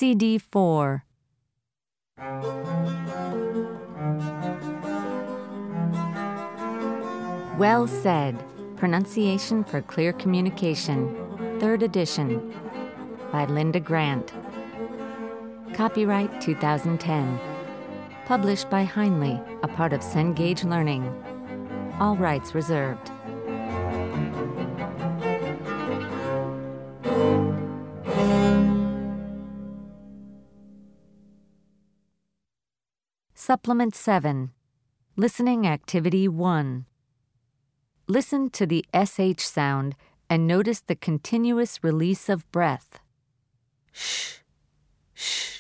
CD4. Well Said, Pronunciation for Clear Communication, 3rd edition, by Linda Grant. Copyright 2010. Published by Heinle, a part of Cengage Learning. All rights reserved. Supplement 7. Listening Activity 1. Listen to the SH sound and notice the continuous release of breath. Shh, shh.